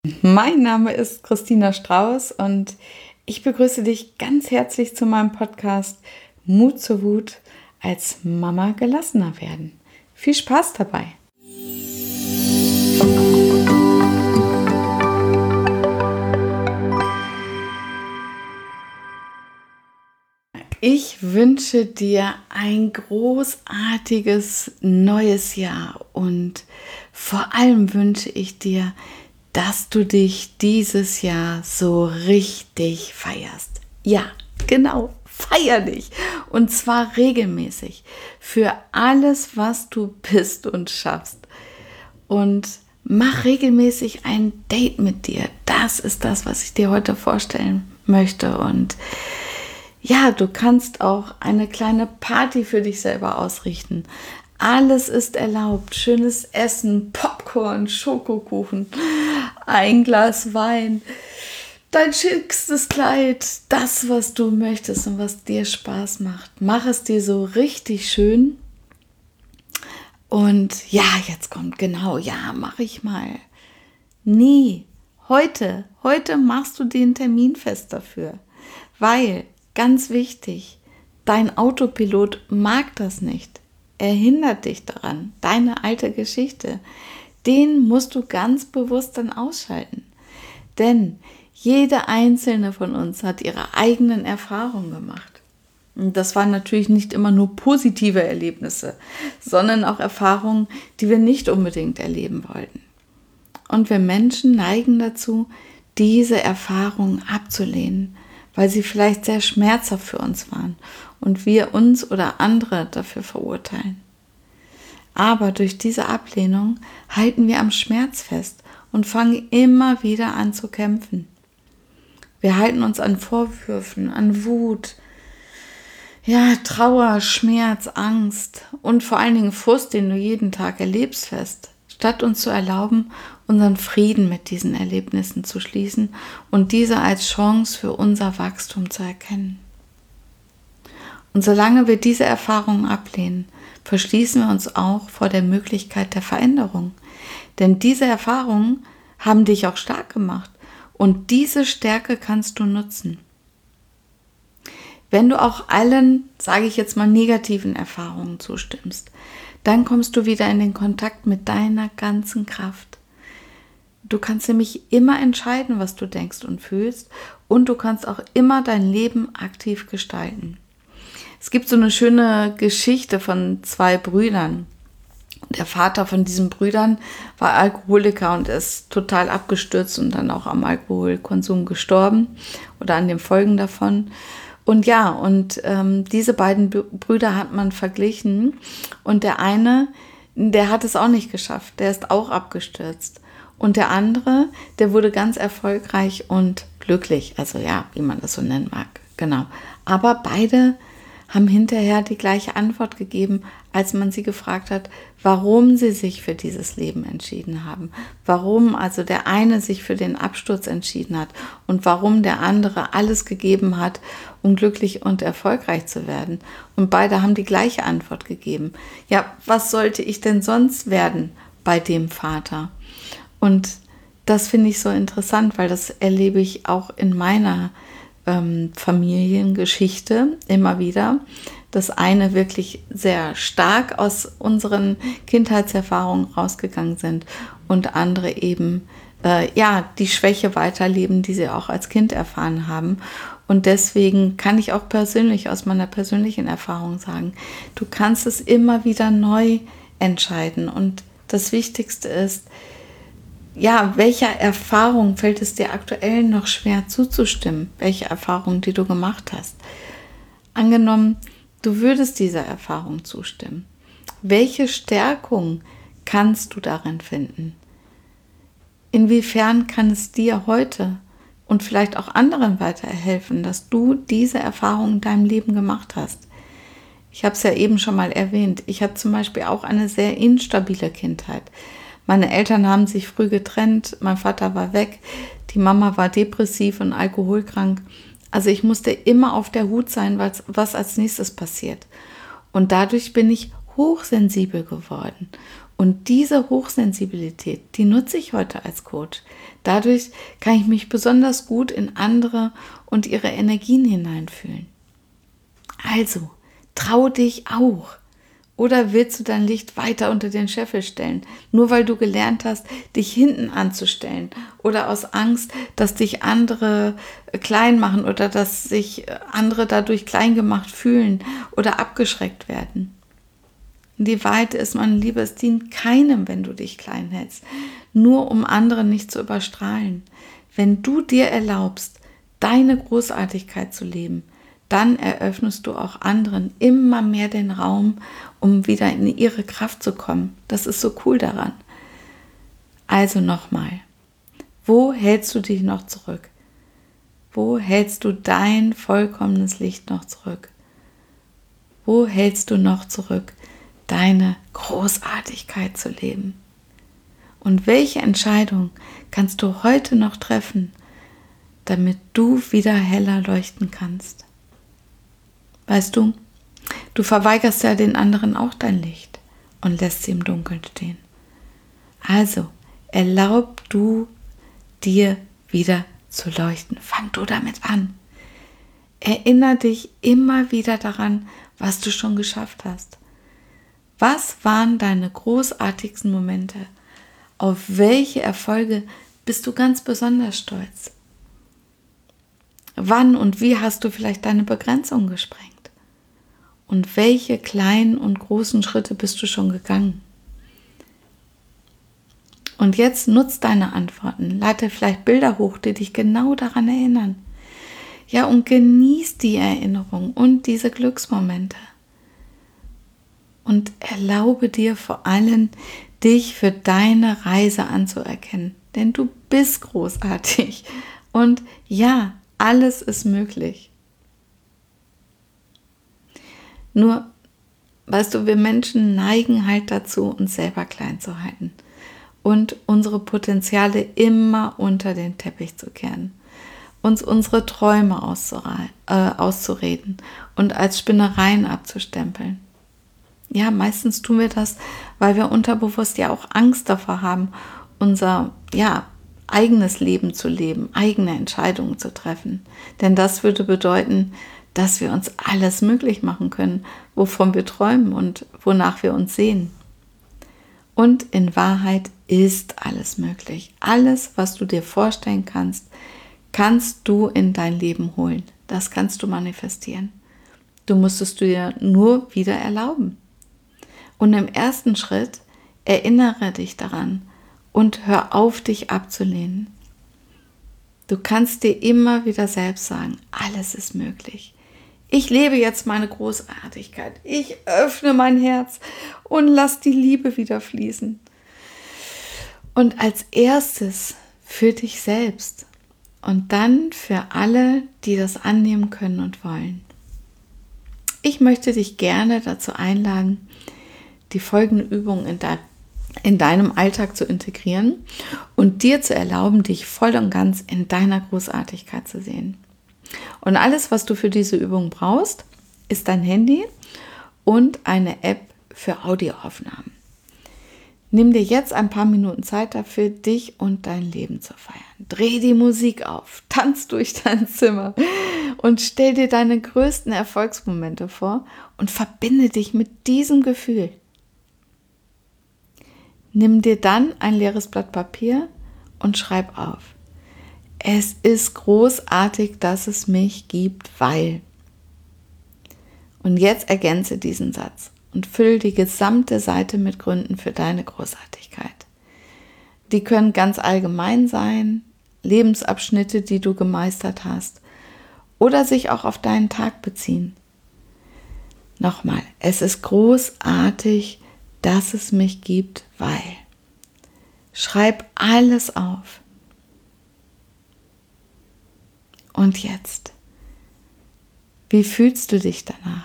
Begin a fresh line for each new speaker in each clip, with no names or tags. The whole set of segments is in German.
Mein Name ist Christina Strauß und ich begrüße dich ganz herzlich zu meinem Podcast Mut zur Wut als Mama gelassener werden. Viel Spaß dabei! Ich wünsche dir ein großartiges neues Jahr und vor allem wünsche ich dir, dass du dich dieses Jahr so richtig feierst. Ja, genau, feier dich. Und zwar regelmäßig für alles, was du bist und schaffst. Und mach regelmäßig ein Date mit dir. Das ist das, was ich dir heute vorstellen möchte. Und ja, du kannst auch eine kleine Party für dich selber ausrichten. Alles ist erlaubt. Schönes Essen, Popcorn, Schokokuchen, ein Glas Wein, dein schickstes Kleid, das, was du möchtest und was dir Spaß macht. Mach es dir so richtig schön. Und ja, jetzt kommt genau, ja, mach ich mal. Nee, heute machst du den Termin fest dafür. Weil, ganz wichtig, dein Autopilot mag das nicht. Er hindert dich daran, deine alte Geschichte. Den musst du ganz bewusst dann ausschalten. Denn jede einzelne von uns hat ihre eigenen Erfahrungen gemacht. Und das waren natürlich nicht immer nur positive Erlebnisse, sondern auch Erfahrungen, die wir nicht unbedingt erleben wollten. Und wir Menschen neigen dazu, diese Erfahrungen abzulehnen, weil sie vielleicht sehr schmerzhaft für uns waren und wir uns oder andere dafür verurteilen. Aber durch diese Ablehnung halten wir am Schmerz fest und fangen immer wieder an zu kämpfen. Wir halten uns an Vorwürfen, an Wut, ja, Trauer, Schmerz, Angst und vor allen Dingen Frust, den du jeden Tag erlebst, fest, statt uns zu erlauben, unseren Frieden mit diesen Erlebnissen zu schließen und diese als Chance für unser Wachstum zu erkennen. Und solange wir diese Erfahrungen ablehnen, verschließen wir uns auch vor der Möglichkeit der Veränderung. Denn diese Erfahrungen haben dich auch stark gemacht und diese Stärke kannst du nutzen. Wenn du auch allen, sage ich jetzt mal, negativen Erfahrungen zustimmst, dann kommst du wieder in den Kontakt mit deiner ganzen Kraft. Du kannst nämlich immer entscheiden, was du denkst und fühlst und du kannst auch immer dein Leben aktiv gestalten. Es gibt so eine schöne Geschichte von zwei Brüdern. Der Vater von diesen Brüdern war Alkoholiker und ist total abgestürzt und dann auch am Alkoholkonsum gestorben oder an den Folgen davon. Und ja, diese beiden Brüder hat man verglichen und der eine, der hat es auch nicht geschafft, der ist auch abgestürzt. Und der andere, der wurde ganz erfolgreich und glücklich, also ja, wie man das so nennen mag, genau. Aber beide haben hinterher die gleiche Antwort gegeben, als man sie gefragt hat, warum sie sich für dieses Leben entschieden haben. Warum also der eine sich für den Absturz entschieden hat und warum der andere alles gegeben hat, um glücklich und erfolgreich zu werden. Und beide haben die gleiche Antwort gegeben. Ja, was sollte ich denn sonst werden bei dem Vater? Und das finde ich so interessant, weil das erlebe ich auch in meiner Familiengeschichte immer wieder, dass eine wirklich sehr stark aus unseren Kindheitserfahrungen rausgegangen sind und andere eben die Schwäche weiterleben, die sie auch als Kind erfahren haben. Und deswegen kann ich auch persönlich aus meiner persönlichen Erfahrung sagen, du kannst es immer wieder neu entscheiden. Und das Wichtigste ist, ja, welcher Erfahrung fällt es dir aktuell noch schwer zuzustimmen? Welche Erfahrung, die du gemacht hast? Angenommen, du würdest dieser Erfahrung zustimmen. Welche Stärkung kannst du darin finden? Inwiefern kann es dir heute und vielleicht auch anderen weiterhelfen, dass du diese Erfahrung in deinem Leben gemacht hast? Ich habe es ja eben schon mal erwähnt. Ich hatte zum Beispiel auch eine sehr instabile Kindheit. Meine Eltern haben sich früh getrennt, mein Vater war weg, die Mama war depressiv und alkoholkrank. Also ich musste immer auf der Hut sein, was als nächstes passiert. Und dadurch bin ich hochsensibel geworden. Und diese Hochsensibilität, die nutze ich heute als Coach. Dadurch kann ich mich besonders gut in andere und ihre Energien hineinfühlen. Also, trau dich auch. Oder willst du dein Licht weiter unter den Scheffel stellen, nur weil du gelernt hast, dich hinten anzustellen oder aus Angst, dass dich andere klein machen oder dass sich andere dadurch klein gemacht fühlen oder abgeschreckt werden? Die Wahrheit ist, meine Liebe, es dient keinem, wenn du dich klein hältst, nur um andere nicht zu überstrahlen. Wenn du dir erlaubst, deine Großartigkeit zu leben, dann eröffnest du auch anderen immer mehr den Raum, um wieder in ihre Kraft zu kommen. Das ist so cool daran. Also nochmal, wo hältst du dich noch zurück? Wo hältst du dein vollkommenes Licht noch zurück? Wo hältst du noch zurück, deine Großartigkeit zu leben? Und welche Entscheidung kannst du heute noch treffen, damit du wieder heller leuchten kannst? Weißt du, du verweigerst ja den anderen auch dein Licht und lässt sie im Dunkeln stehen. Also, erlaub du dir wieder zu leuchten. Fang du damit an. Erinnere dich immer wieder daran, was du schon geschafft hast. Was waren deine großartigsten Momente? Auf welche Erfolge bist du ganz besonders stolz? Wann und wie hast du vielleicht deine Begrenzung gesprengt? Und welche kleinen und großen Schritte bist du schon gegangen? Und jetzt nutz deine Antworten. Lade vielleicht Bilder hoch, die dich genau daran erinnern. Ja, und genieß die Erinnerung und diese Glücksmomente. Und erlaube dir vor allem, dich für deine Reise anzuerkennen. Denn du bist großartig. Und ja, alles ist möglich. Nur, weißt du, wir Menschen neigen halt dazu, uns selber klein zu halten und unsere Potenziale immer unter den Teppich zu kehren, uns unsere Träume auszureden und als Spinnereien abzustempeln. Ja, meistens tun wir das, weil wir unterbewusst ja auch Angst davor haben, unser eigenes Leben zu leben, eigene Entscheidungen zu treffen. Denn das würde bedeuten, dass wir uns alles möglich machen können, wovon wir träumen und wonach wir uns sehen. Und in Wahrheit ist alles möglich. Alles, was du dir vorstellen kannst, kannst du in dein Leben holen. Das kannst du manifestieren. Du musst es dir nur wieder erlauben. Und im ersten Schritt erinnere dich daran und hör auf, dich abzulehnen. Du kannst dir immer wieder selbst sagen, alles ist möglich. Ich lebe jetzt meine Großartigkeit. Ich öffne mein Herz und lass die Liebe wieder fließen. Und als erstes für dich selbst und dann für alle, die das annehmen können und wollen. Ich möchte dich gerne dazu einladen, die folgenden Übungen in deinem Alltag zu integrieren und dir zu erlauben, dich voll und ganz in deiner Großartigkeit zu sehen. Und alles, was du für diese Übung brauchst, ist dein Handy und eine App für Audioaufnahmen. Nimm dir jetzt ein paar Minuten Zeit dafür, dich und dein Leben zu feiern. Dreh die Musik auf, tanz durch dein Zimmer und stell dir deine größten Erfolgsmomente vor und verbinde dich mit diesem Gefühl. Nimm dir dann ein leeres Blatt Papier und schreib auf: Es ist großartig, dass es mich gibt, weil. Und jetzt ergänze diesen Satz und fülle die gesamte Seite mit Gründen für deine Großartigkeit. Die können ganz allgemein sein, Lebensabschnitte, die du gemeistert hast, oder sich auch auf deinen Tag beziehen. Nochmal, es ist großartig, dass es mich gibt, weil. Schreib alles auf. Und jetzt, wie fühlst du dich danach?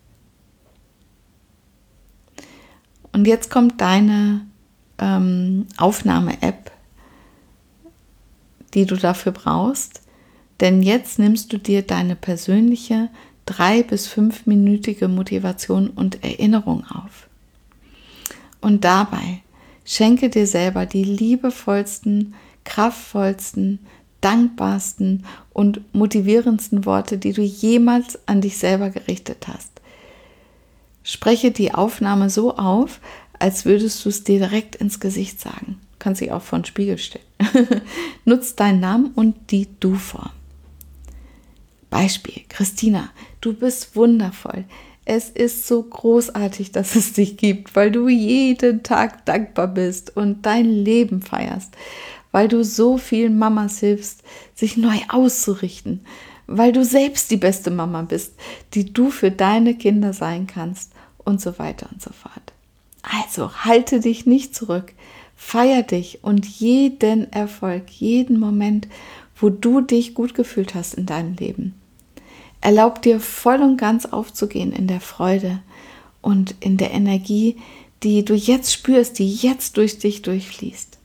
Und jetzt kommt deine Aufnahme-App, die du dafür brauchst, denn jetzt nimmst du dir deine persönliche 3- bis 5-minütige Motivation und Erinnerung auf. Und dabei Schenke dir selber die liebevollsten, kraftvollsten, dankbarsten und motivierendsten Worte, die du jemals an dich selber gerichtet hast. Spreche die Aufnahme so auf, als würdest du es dir direkt ins Gesicht sagen. Du kannst dich auch vor den Spiegel stellen. Nutz deinen Namen und die Du-Form. Beispiel: Christina, du bist wundervoll. Es ist so großartig, dass es dich gibt, weil du jeden Tag dankbar bist und dein Leben feierst, weil du so vielen Mamas hilfst, sich neu auszurichten, weil du selbst die beste Mama bist, die du für deine Kinder sein kannst und so weiter und so fort. Also halte dich nicht zurück, feier dich und jeden Erfolg, jeden Moment, wo du dich gut gefühlt hast in deinem Leben. Erlaub dir voll und ganz aufzugehen in der Freude und in der Energie, die du jetzt spürst, die jetzt durch dich durchfließt.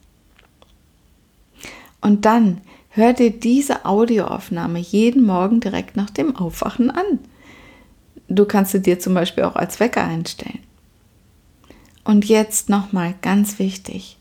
Und dann hör dir diese Audioaufnahme jeden Morgen direkt nach dem Aufwachen an. Du kannst sie dir zum Beispiel auch als Wecker einstellen. Und jetzt nochmal ganz wichtig: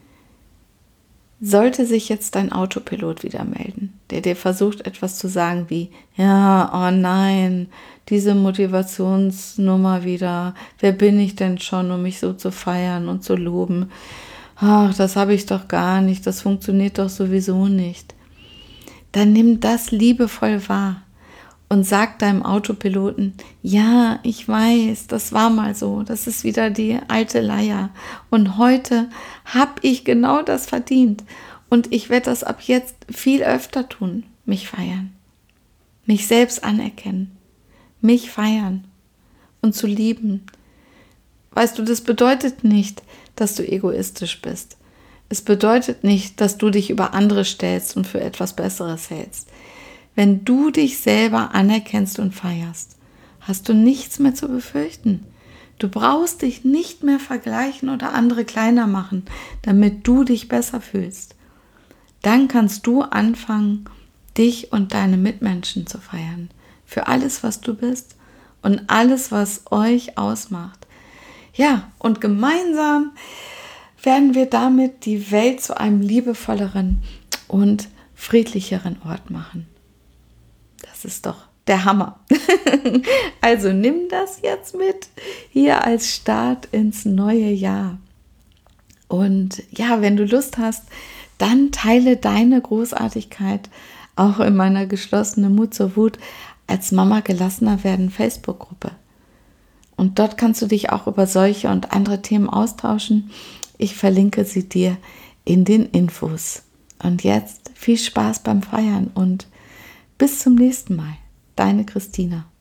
Sollte sich jetzt dein Autopilot wieder melden, der dir versucht, etwas zu sagen wie, ja, oh nein, diese Motivationsnummer wieder, wer bin ich denn schon, um mich so zu feiern und zu loben? Ach, das habe ich doch gar nicht, das funktioniert doch sowieso nicht. Dann nimm das liebevoll wahr und sag deinem Autopiloten, ja, ich weiß, das war mal so, das ist wieder die alte Leier. Und heute habe ich genau das verdient. Und ich werde das ab jetzt viel öfter tun, mich feiern. Mich selbst anerkennen, mich feiern und zu lieben. Weißt du, das bedeutet nicht, dass du egoistisch bist. Es bedeutet nicht, dass du dich über andere stellst und für etwas Besseres hältst. Wenn du dich selber anerkennst und feierst, hast du nichts mehr zu befürchten. Du brauchst dich nicht mehr vergleichen oder andere kleiner machen, damit du dich besser fühlst. Dann kannst du anfangen, dich und deine Mitmenschen zu feiern. Für alles, was du bist und alles, was euch ausmacht. Ja, und gemeinsam werden wir damit die Welt zu einem liebevolleren und friedlicheren Ort machen. Das ist doch der Hammer. Also nimm das jetzt mit hier als Start ins neue Jahr. Und ja, wenn du Lust hast, dann teile deine Großartigkeit auch in meiner geschlossenen Mut zur Wut als Mama gelassener werden Facebook-Gruppe. Und dort kannst du dich auch über solche und andere Themen austauschen. Ich verlinke sie dir in den Infos. Und jetzt viel Spaß beim Feiern und bis zum nächsten Mal. Deine Christina.